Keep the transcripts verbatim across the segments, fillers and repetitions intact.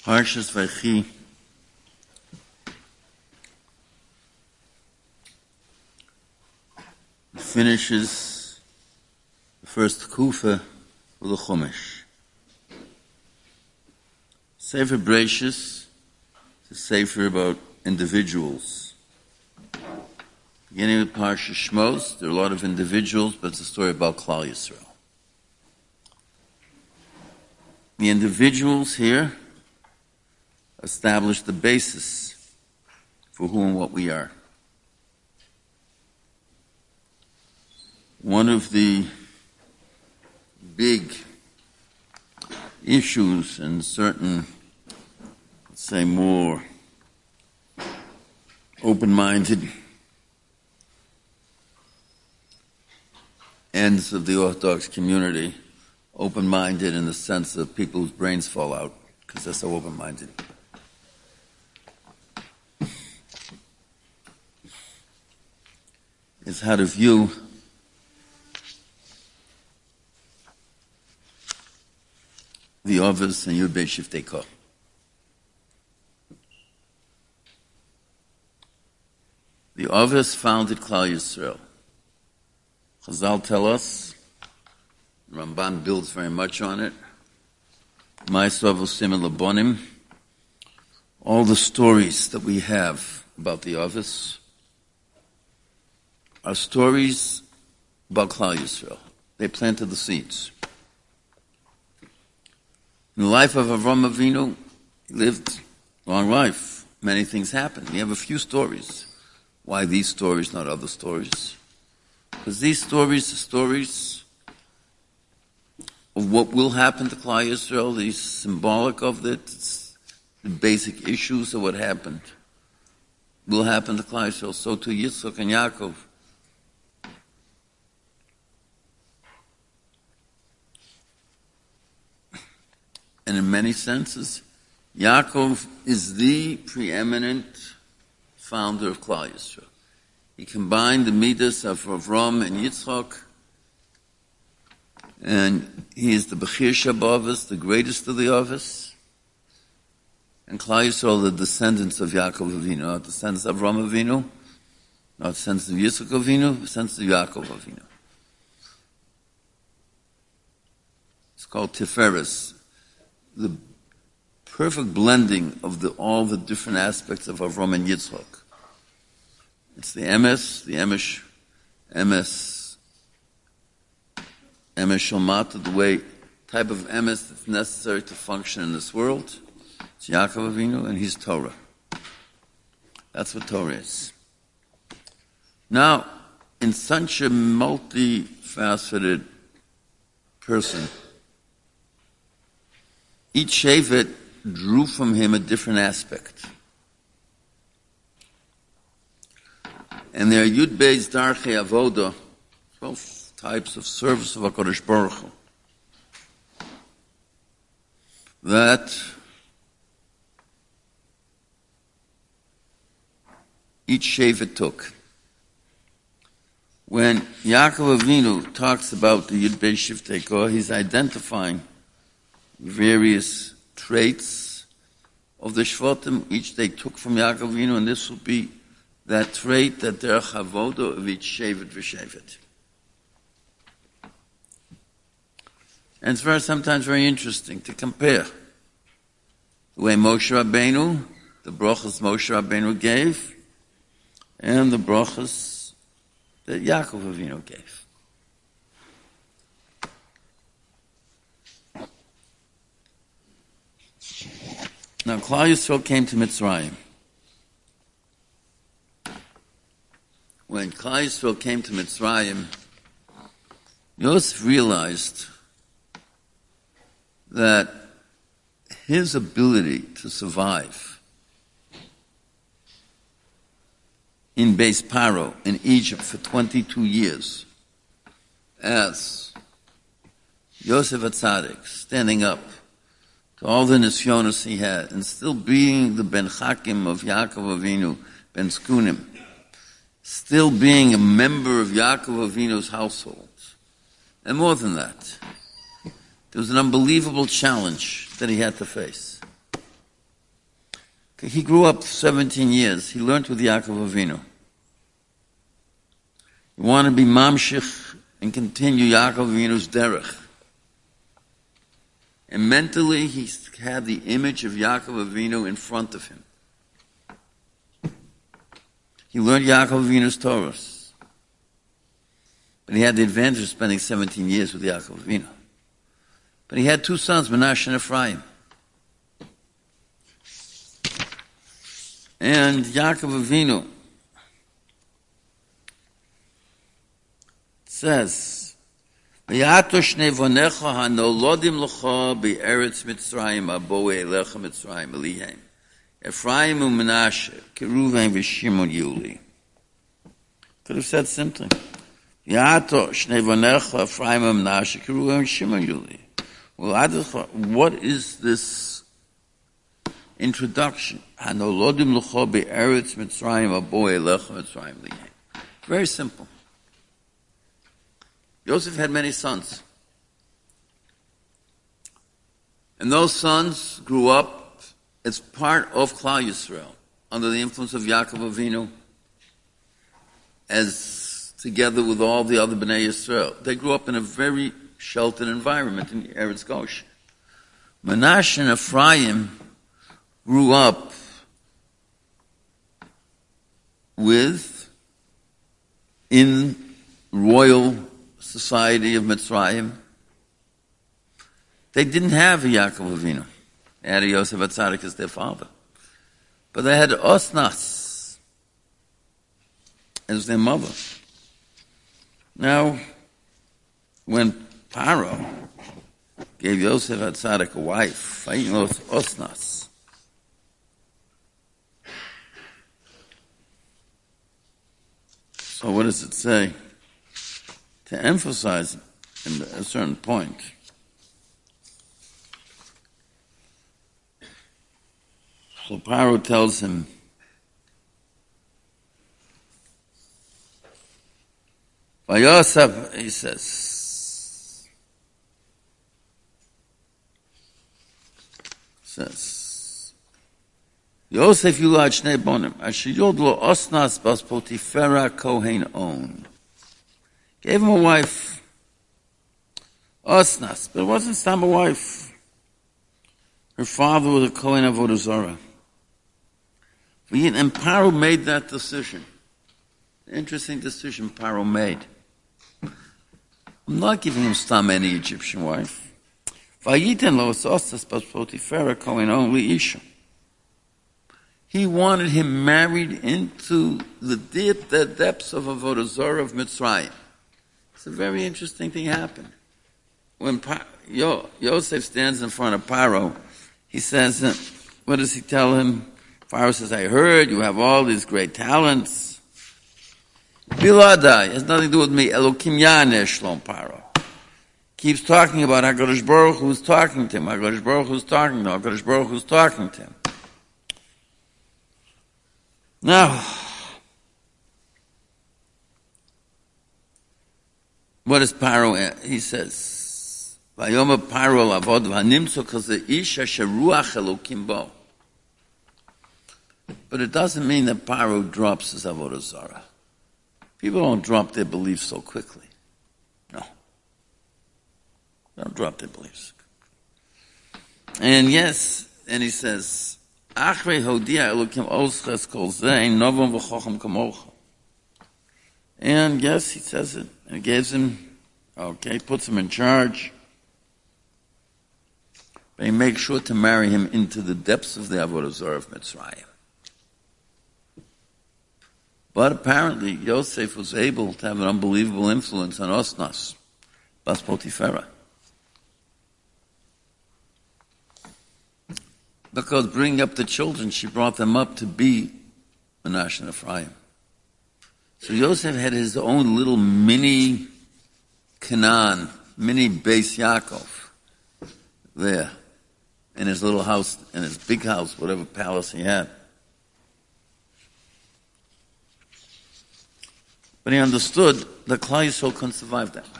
Parshas Vayechi finishes the first kufa of the Chumash. Sefer Bereishis is a sefer about individuals. Beginning with Parshas Shmos, there are a lot of individuals, but it's a story about Klal Yisrael. The individuals here establish the basis for who and what we are. One of the big issues in certain, let's say, more open-minded ends of the Orthodox community, open-minded in the sense of people whose brains fall out because they're so open-minded. Is how to view the Avos and Yud Beit Shiftei Koh. The Avos founded Klal Yisrael. Chazal tell us, Ramban builds very much on it, Ma'aseh Avosim Labonim, all the stories that we have about the Avos are stories about Klal Yisrael. They planted the seeds. In the life of Avram Avinu, he lived a long life. Many things happened. We have a few stories. Why these stories, not other stories? Because these stories are stories of what will happen to Klal Yisrael. They're symbolic of it. It's the basic issues of what happened. Will happen to Klal Yisrael. So to Yitzchak and Yaakov. And in many senses, Yaakov is the preeminent founder of Klal Yisrael. He combined the midas of Avram and Yitzchak, and he is the Bechir Shabavos, the greatest of the Avos. And Klal Yisrael, the descendants of Yaakov Avinu, not descendants of Avram Avinu, not descendants of Yitzchak Avinu, descendants of Yaakov Avinu. It's called Tiferes. The perfect blending of the, all the different aspects of Avram and Yitzchak. It's the emes, the emes, emes, emes shalmata, the way, type of emes that's necessary to function in this world. It's Yaakov Avinu, and he's Torah. That's what Torah is. Now, in such a multifaceted person, each Shevet drew from him a different aspect. And there are Yud Beis Darchei Avoda, twelve types of service of HaKadosh Baruch Hu, that each Shevet took. When Yaakov Avinu talks about the Yud Beis Shiftei Koh, he's identifying various traits of the Shvatim, each they took from Yaakov Avinu, and this will be that trait that they're chavoda of each Shevet v'Shevet. And it's very, sometimes very interesting to compare the way Moshe Rabbeinu, the brachas Moshe Rabbeinu gave, and the brachas that Yaakov Avinu gave. Now, Klal Yisrael came to Mitzrayim. When Klal Yisrael came to Mitzrayim, Yosef realized that his ability to survive in Beis Paro, in Egypt, for twenty-two years, as Yosef HaTzadik, standing up to all the nisyonos he had, and still being the Ben Chakim of Yaakov Avinu, Ben Skunim, still being a member of Yaakov Avinu's household. And more than that, there was an unbelievable challenge that he had to face. He grew up seventeen years. He learned with Yaakov Avinu. He wanted to be mamshich and continue Yaakov Avinu's derech. And mentally, he had the image of Yaakov Avinu in front of him. He learned Yaakov Avinu's Torahs. But he had the advantage of spending seventeen years with Yaakov Avinu. But he had two sons, Menashe and Ephraim. And Yaakov Avinu says, "V'yato shnei vonecha hanolodim lecha be'eretz Mitzrayim aboe elecha Mitzrayim elihem Ephraim and Menashe Keruven v'Shimon Yuli." Could have said simply, "V'yato shnei vonecha Ephraim and Menashe Keruven v'Shimon Yuli." Well, what is this introduction? Hanolodim lecha be'eretz Mitzrayim aboe elecha Mitzrayim elihem. Very simple. Joseph had many sons. And those sons grew up as part of Klal Yisrael, under the influence of Yaakov Avinu, as together with all the other Bnei Yisrael. They grew up in a very sheltered environment in Eretz Goshen. Menashe and Ephraim grew up with, in royal society of Mitzrayim. They didn't have a Yaakov Avinu. They had a Yosef Atzadik as their father. But they had Osnas as their mother. Now, when Paro gave Yosef Atzadik a wife, Osnas, so what does it say? To emphasize in a certain point, so Paro tells him, Vayosef, he says, says, Yosef yulad shnei bonim, asher yod lo Osnas bas Potifera Kohen on. Gave him a wife, Osnas, but it wasn't some a wife. Her father was a Kohen Avodah Zarah. And Paro made that decision. Interesting decision Paro made. I'm not giving him stam any Egyptian wife. Vayiten lo Osnas bas Potifera Kohen only Isha. He wanted him married into the deep, the depths of Avodah Zarah of Mitzrayim. It's a very interesting thing happened. When pa- Yo- Yosef stands in front of Paro, he says, uh, what does he tell him? Paro says, I heard you have all these great talents. Biladai, has nothing to do with me. Elokim Yaneh Shlom Paro. Keeps talking about HaKadosh Baruch who's talking to him. HaKadosh Baruch who's talking to him. HaKadosh Baruch who's talking to him. Now, what does Paro, he says, Vayoma Paro lavod v'hanimtzo kaze ish asher ruach Elokim bo. But it doesn't mean that Paro drops his avodah zarah. People don't drop their beliefs so quickly. No. They don't drop their beliefs. And yes, and he says, Achrei hodia Elokim osches kol zeh novam v'chochem kamocha. And yes, he says it. And he gives him, okay, puts him in charge. But he makes sure to marry him into the depths of the Avodah Zarah of Mitzrayim. But apparently, Yosef was able to have an unbelievable influence on Osnas, Bas Potifera. Because bringing up the children, she brought them up to be Menashe and Ephraim. So Yosef had his own little mini Canaan, mini Beis Yaakov there in his little house, in his big house, whatever palace he had. But he understood that Klal Yisrael couldn't survive that way.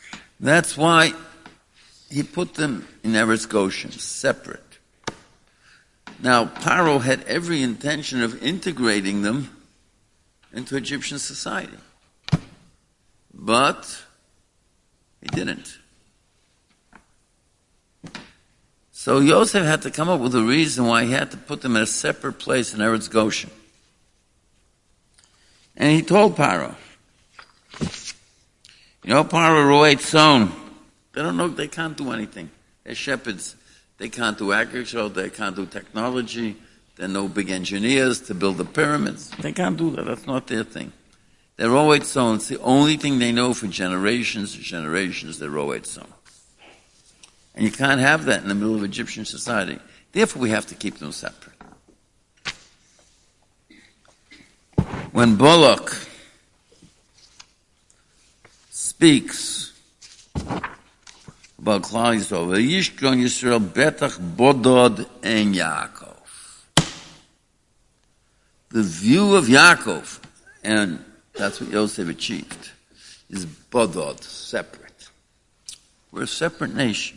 That's why he put them in Eretz Goshen, separate. Now, Paro had every intention of integrating them into Egyptian society. But he didn't. So Yosef had to come up with a reason why he had to put them in a separate place in Eretz Goshen. And he told Paro, you know, Paro Roei Tzon, they don't know, they can't do anything. They're shepherds. They can't do agriculture, they can't do technology, they're no big engineers to build the pyramids. They can't do that, that's not their thing. They're Roei Tzon, it's the only thing they know for generations and generations, they're Roei Tzon. And you can't have that in the middle of Egyptian society. Therefore, we have to keep them separate. When Bullock speaks about Klal Yisrael, V'yishkon Yisrael betach bodod en Yaakov. The view of Yaakov, and that's what Yosef achieved, is bodod, separate. We're a separate nation.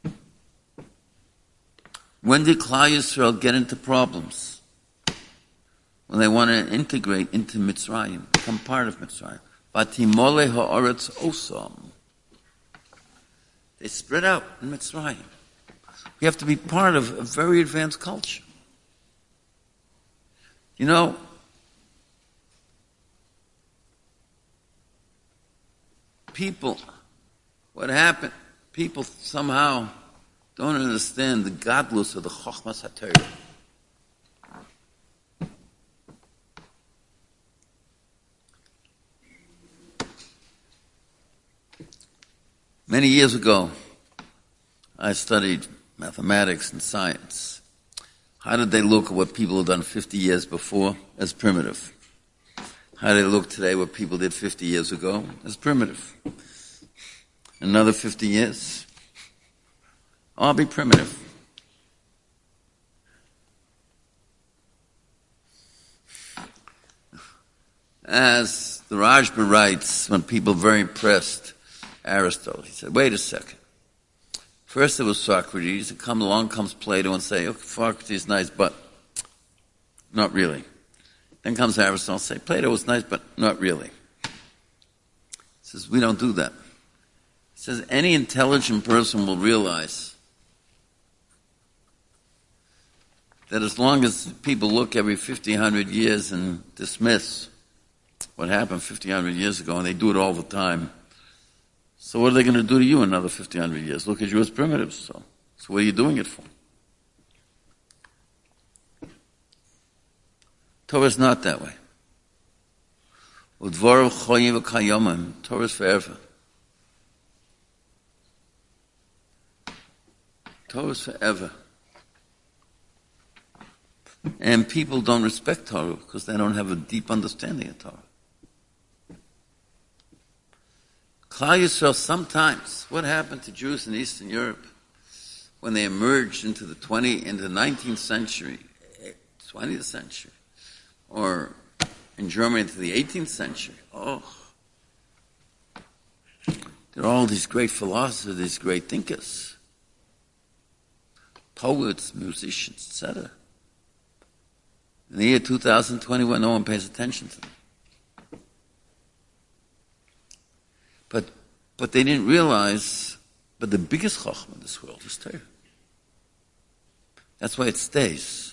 When did Klal Yisrael get into problems? When they want to integrate into Mitzrayim, become part of Mitzrayim. Vatimole ha'aretz osam. They spread out in Mitzrayim. We have to be part of a very advanced culture. You know, people, what happened, people somehow don't understand the godless of the Chochmas HaTorah. Many years ago, I studied mathematics and science. How did they look at what people had done fifty years before as primitive? How do they look today what people did fifty years ago as primitive? Another fifty years, I'll be primitive. As the Rashba writes, when people were very impressed, Aristotle, he said, wait a second. First there was Socrates, and come along comes Plato and say, okay, Socrates is nice, but not really. Then comes Aristotle and say, Plato was nice, but not really. He says, we don't do that. He says, any intelligent person will realize that as long as people look every fifty, one hundred years and dismiss what happened fifty, one hundred years ago, and they do it all the time, so what are they going to do to you in another fifty, one hundred years? Look at you as primitives. So, so what are you doing it for? Torah is not that way. Torah is forever. Torah is forever. And people don't respect Torah because they don't have a deep understanding of Torah. Klal Yisrael, sometimes, what happened to Jews in Eastern Europe when they emerged into the twentieth, into the nineteenth century, twentieth century, or in Germany into the eighteenth century? Oh, there are all these great philosophers, these great thinkers, poets, musicians, et cetera. In the year two thousand twenty-one, no one pays attention to them. But but they didn't realize, but the biggest chokhmah in this world is Torah. That's why it stays.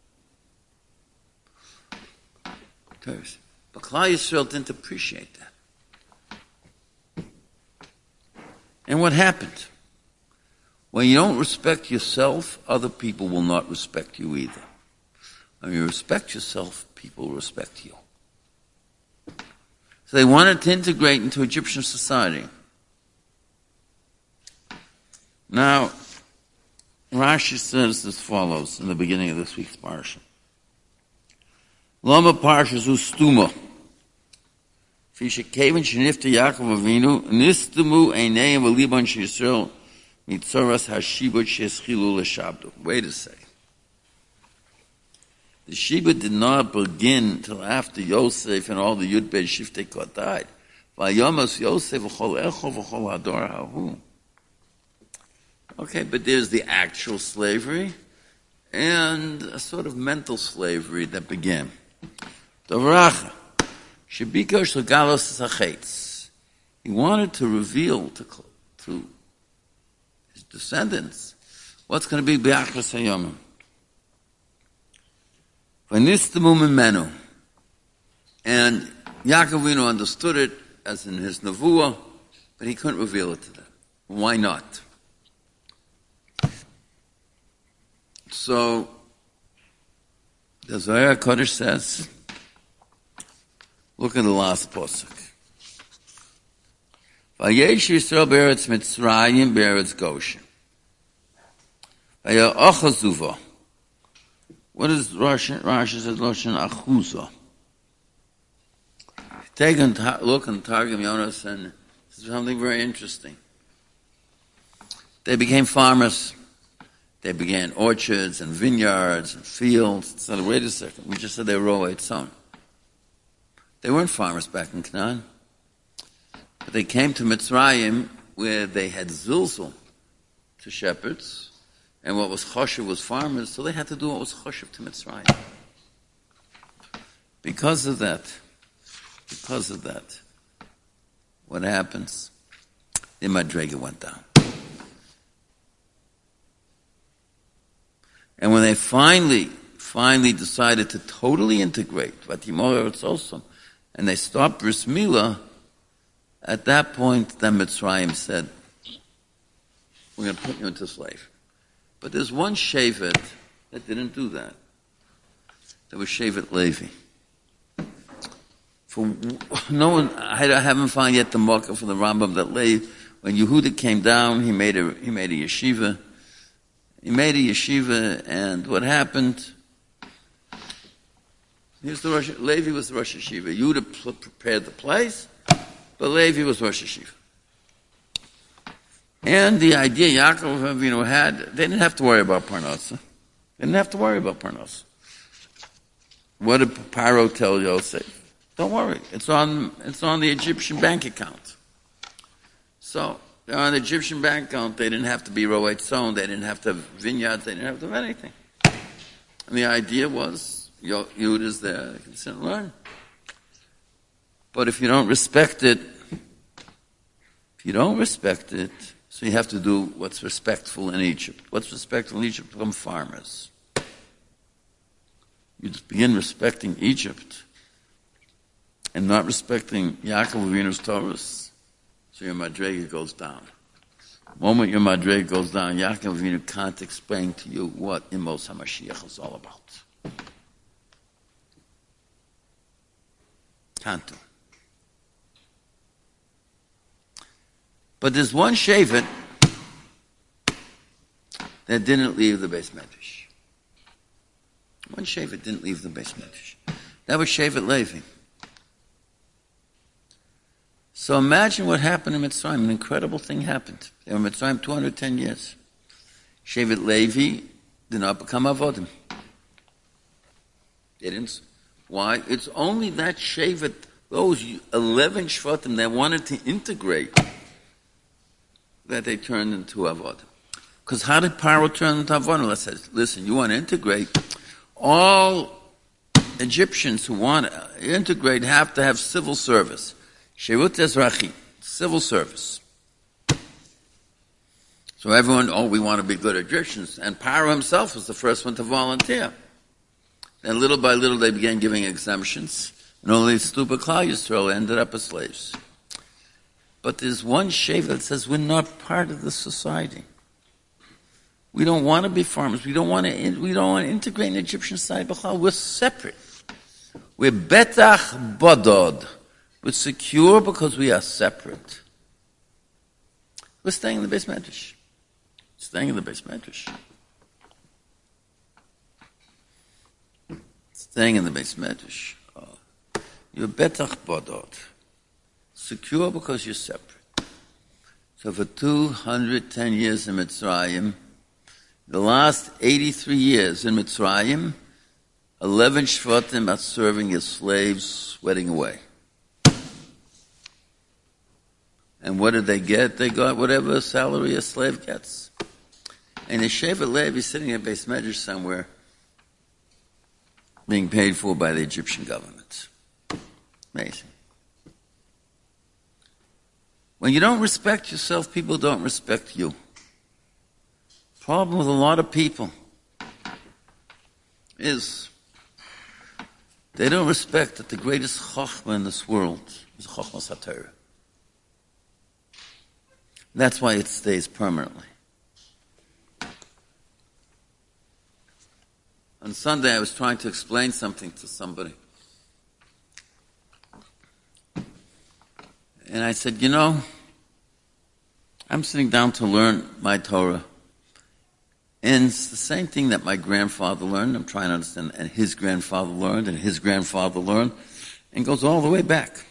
Torah. But Klal Yisrael didn't appreciate that. And what happened? When you don't respect yourself, other people will not respect you either. When you respect yourself, people will respect you. So they wanted to integrate into Egyptian society. Now, Rashi says as follows in the beginning of this week's parsha. Lama parsha zu stuma. Fisha kevin shenifta Yaakov Avinu nistamu eineim v'liban sheYisrael mitzoras hashibut sheschilu l'shabdu. Wait a second. The Shiva did not begin till after Yosef and all the Yud Beit Shiftei Kot died. Vayomas Yosef v'chol echo v'chol hador hahu. Okay, but there's the actual slavery, and a sort of mental slavery that began. Dovracha, shebikosh legalos zachetz. He wanted to reveal to, to his descendants what's going to be b'achras hayomim. V'nistamu mimenu. And Yaakov Avinu understood it as in his nevuah, but he couldn't reveal it to them. Why not? So, the Zohar Kodesh says, look at the last pasuk. Vayesh Yisrael be'eretz Mitzrayim be'eretz Goshen. Vaye'achazuva. What is Rashi? Rashi says Loshen Achuza. Take a look in Targum Yonos, and this is something very interesting. They became farmers. They began orchards and vineyards and fields. So wait a second. We just said they were all sown. They weren't farmers back in Canaan. But they came to Mitzrayim where they had zilzul to shepherds. And what was choshev was farmers. So they had to do what was choshev to Mitzrayim. Because of that, because of that, what happens? The Madrega went down. And when they finally, finally decided to totally integrate, and they stopped Bris Milah, at that point, then Mitzrayim said, we're going to put you into slave. But there's one Shevet that didn't do that. There was Shevet Levi. For no one, I haven't found yet the marker for the Rambam that Levi, when Yehuda came down, he made a, he made a yeshiva. He made a yeshiva, and what happened? Here's the Rosh, Levi was the Rosh Yeshiva. Yehuda prepared the place, but Levi was Rosh Yeshiva. And the idea Yaakov Avinu had, they didn't have to worry about Parnasa. They didn't have to worry about Parnasa. What did Paro tell Yosef? Don't worry, it's on it's on the Egyptian bank account. So they're on the Egyptian bank account. They didn't have to be Roet Tzon. They didn't have to have vineyards. They didn't have to have anything. And the idea was, Yud is there. You can sit and learn. But if you don't respect it, if you don't respect it, so you have to do what's respectful in Egypt. What's respectful in Egypt? Become farmers. You just begin respecting Egypt and not respecting Yaakov Avinu's Torah, so your Madrega goes down. The moment your Madrega goes down, Yaakov Avinu can't explain to you what Imos HaMashiach is all about. Can't do. But there's one Shevet that didn't leave the Beis Medrash. One Shevet didn't leave the Beis Medrash. That was Shevet Levi. So imagine what happened in Mitzrayim. An incredible thing happened. They were in Mitzrayim two hundred ten years. Shevet Levi did not become Avodim. They didn't. Why? It's only that Shevet, those eleven Shvatim that wanted to integrate, that they turned into Avodim. Because how did Paro turn into Avodim? Let's say, listen, you want to integrate, all Egyptians who want to integrate have to have civil service. Shevut Ezrachi, civil service. So everyone, oh, we want to be good Egyptians. And Paro himself was the first one to volunteer. And little by little they began giving exemptions. And only stupid Klal Yisrael ended up as slaves. But there's one Shevet that says we're not part of the society. We don't want to be farmers. We don't want to, we don't want to integrate in Egyptian society. We're separate. We're betach bodod. We're secure because we are separate. We're staying in the Beis Medrash. Staying in the Beis Medrash. Staying in the Beis Medrash. Oh. You're betach bodod. Secure because you're separate. So for two hundred ten years in Mitzrayim, the last eighty-three years in Mitzrayim, eleven Shvatim are serving as slaves, sweating away. And what did they get? They got whatever salary a slave gets. And the Shevet Levi sitting at Beis Medrash somewhere, being paid for by the Egyptian government. Amazing. When you don't respect yourself, people don't respect you. Problem with a lot of people is they don't respect that the greatest chachma in this world is Chachmas HaTorah. That's why it stays permanently. On Sunday, I was trying to explain something to somebody. And I said, you know, I'm sitting down to learn my Torah. And it's the same thing that my grandfather learned. I'm trying to understand. And his grandfather learned, and his grandfather learned. And goes all the way back.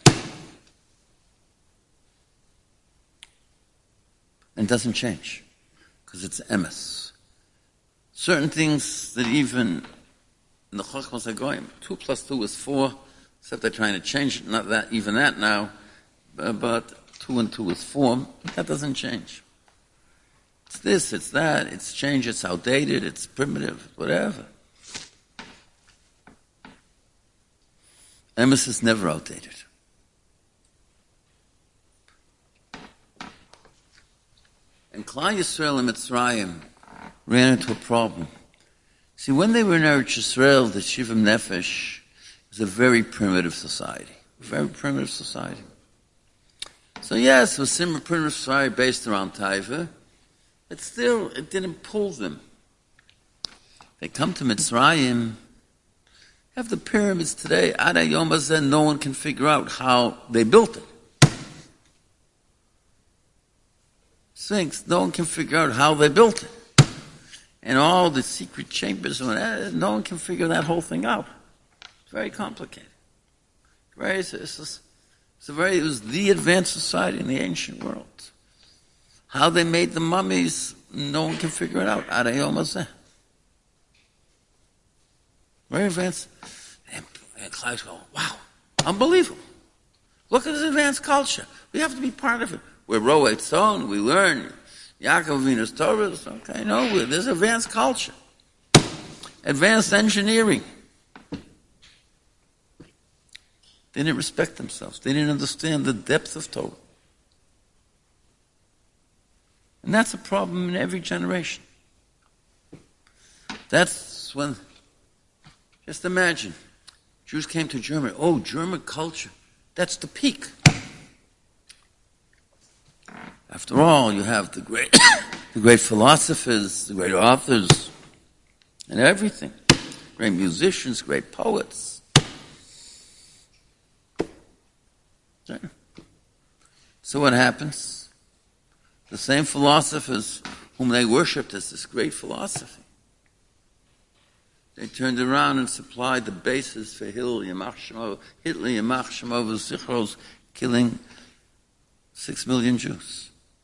And it doesn't change. Because it's emes. Certain things that even in the Chachmas HaGoyim, two plus two is four, except they're trying to change it, not that, even that now, but two and two is four, that doesn't change. It's this, it's that, it's changed, it's outdated, it's primitive, whatever. Emes is never outdated. And Klal Yisrael and Mitzrayim ran into a problem. See, when they were in Eretz Yisrael, the Shivim Nefesh was a very primitive society. A very primitive society. So yes, it was similar primitive society based around Taiva, but still, it didn't pull them. They come to Mitzrayim, have the pyramids today, Ada Yom Hazeh, no one can figure out how they built it. Sphinx, no one can figure out how they built it. And all the secret chambers, no one can figure that whole thing out. It's very complicated. Very, it's, it's, it's a very, it was the advanced society in the ancient world. How they made the mummies, no one can figure it out. Ada Yom Hazeh. Very advanced. And, and Clive's going, wow, unbelievable. Look at this advanced culture. We have to be part of it. We're Roe Tzon, we learn Yaakov Avinu's Torah. Okay, no, there's advanced culture. Advanced engineering. They didn't respect themselves. They didn't understand the depth of Torah. And that's a problem in every generation. That's when, just imagine, Jews came to Germany. Oh, German culture. That's the peak. After all, you have the great, the great philosophers, the great authors, and everything. Great musicians, great poets. So what happens? The same philosophers whom they worshipped as this great philosophy, they turned around and supplied the basis for Hitler, Yamach Shemov, Hitler, Yamach Shemov, Zichros, killing six million Jews.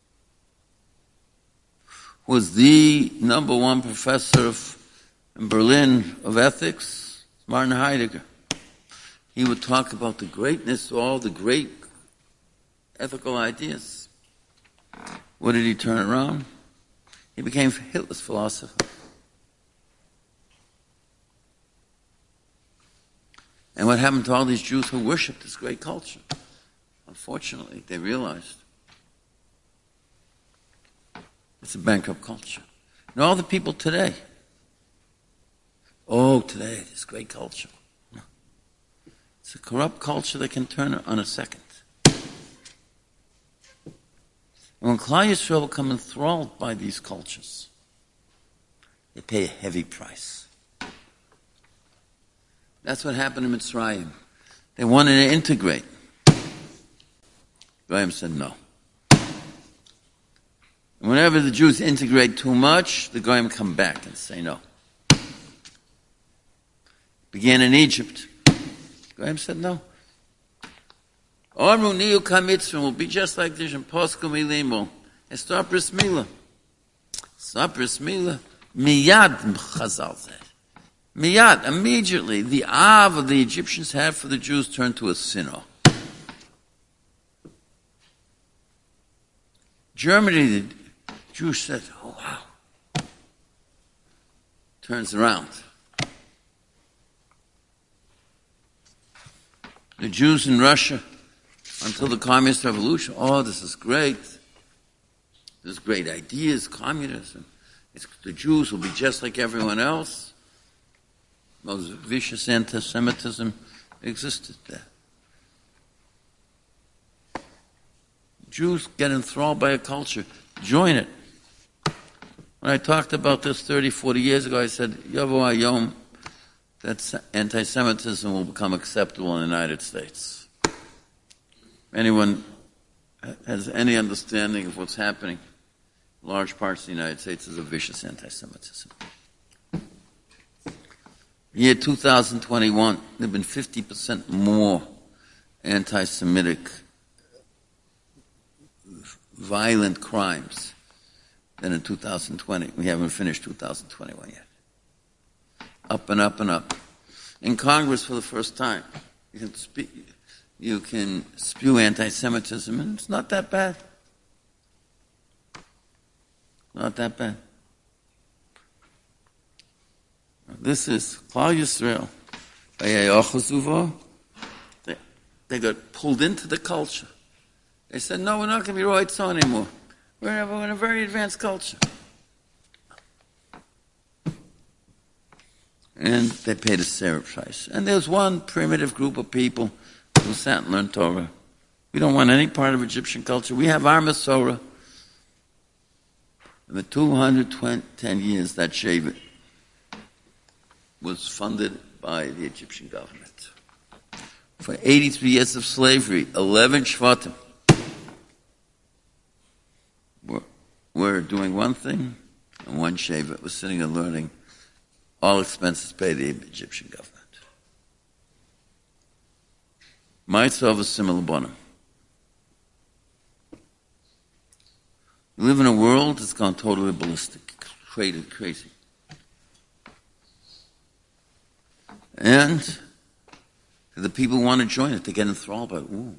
Was the number one professor of, in Berlin of ethics, Martin Heidegger. He would talk about the greatness of all the great ethical ideas. What did he turn around? He became Hitler's philosopher. And what happened to all these Jews who worshipped this great culture? Unfortunately, they realized it's a bankrupt culture. And all the people today, oh, today, this great culture. No. It's a corrupt culture that can turn on a second. And when Klal Yisrael become enthralled by these cultures, they pay a heavy price. That's what happened in Mitzrayim. They wanted to integrate. Graham said no. And whenever the Jews integrate too much, the Goyim come back and say no. Began in Egypt. Goyim said no. Omru niyu kamitzvah will be just like this in Posku Milimo. And stop bris milah. Stop bris milah. Miyad Chazal said. Miyad, immediately, the av of the Egyptians had for the Jews turned to a sinner. Germany, the Jews said, oh wow, turns around. The Jews in Russia, until the Communist Revolution, oh, this is great. There's great ideas, communism. It's, the Jews will be just like everyone else. Most vicious anti-Semitism existed there. Jews get enthralled by a culture. Join it. When I talked about this thirty, forty years ago, I said, Yavo Hayom, that anti-Semitism will become acceptable in the United States. Anyone has any understanding of what's happening in large parts of the United States is a vicious anti-Semitism. Year two thousand twenty-one, there have been fifty percent more anti-Semitic violent crimes than in two thousand twenty. We haven't finished two thousand twenty-one yet. Up and up and up. In Congress, for the first time, you can speak, you can spew anti-Semitism, and it's not that bad. Not that bad. This is Klal Yisrael. They, they got pulled into the culture. They said, no, we're not going to be right so anymore. We're in, a, we're in a very advanced culture. And they paid a severe price. And there's one primitive group of people who sat and learned Torah. We don't want any part of Egyptian culture. We have our Masorah. In the two hundred ten years that Shevet was funded by the Egyptian government. For eighty-three years of slavery, eleven Shvatim were, were doing one thing, and one Shevet was sitting and learning. All expenses paid the Egyptian government. Mitzvah of a similar bonum. We live in a world that's gone totally ballistic, crazy, crazy. And the people who want to join it, they get enthralled by it. Ooh.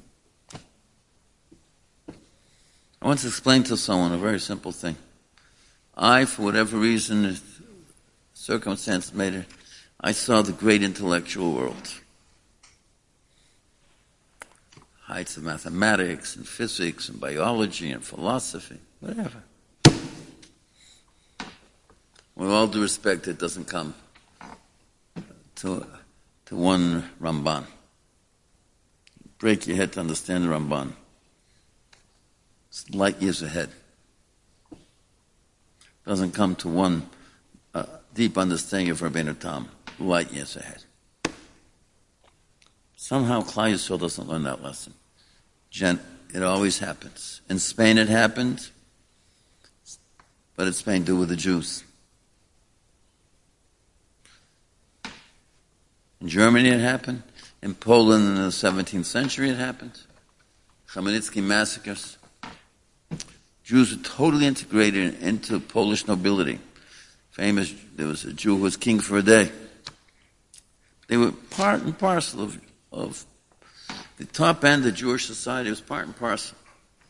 I once explained to someone a very simple thing. I, for whatever reason, circumstance made it, I saw the great intellectual world. Heights of mathematics and physics and biology and philosophy, whatever. With all due respect, it doesn't come to, to one Ramban. Break your head to understand the Ramban. It's light years ahead. Doesn't come to one uh, deep understanding of Rabbeinu Tam. Light years ahead. Somehow Klal Yisrael doesn't learn that lesson. Gen- it always happens. In Spain it happened, but in Spain do with the Jews. In Germany it happened. In Poland in the seventeenth century it happened. Khmelnytsky massacres. Jews were totally integrated into Polish nobility. Famous, there was a Jew who was king for a day. They were part and parcel of, of the top end of Jewish society. It was part and parcel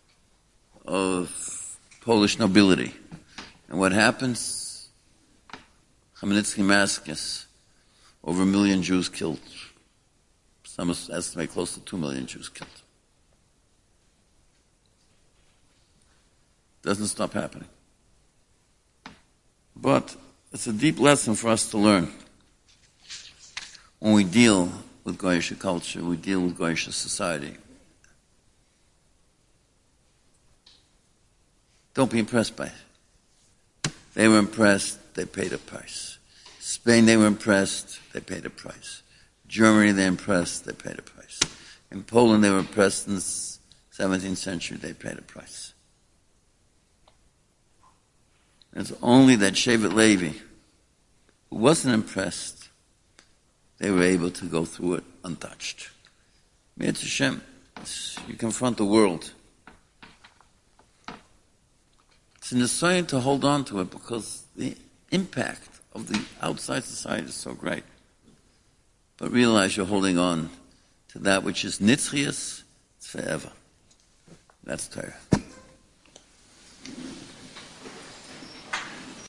of Polish nobility. And what happens? Khmelnytsky massacres. Over a million Jews killed. Some estimate close to two million Jews killed. Doesn't stop happening. But it's a deep lesson for us to learn. When we deal with Goyish culture, we deal with Goyish society. Don't be impressed by it. They were impressed, they paid a price. Spain, they were impressed, they paid a price. Germany, they were impressed, they paid a price. In Poland, they were impressed in the seventeenth century, they paid a price. It's only that Shevet Levi, who wasn't impressed, they were able to go through it untouched. Mitzvah Hashem, you confront the world. It's an assignment to hold on to it because the impact of the outside society is so great. But realize you're holding on to that which is nitzchias, it's forever. That's Torah.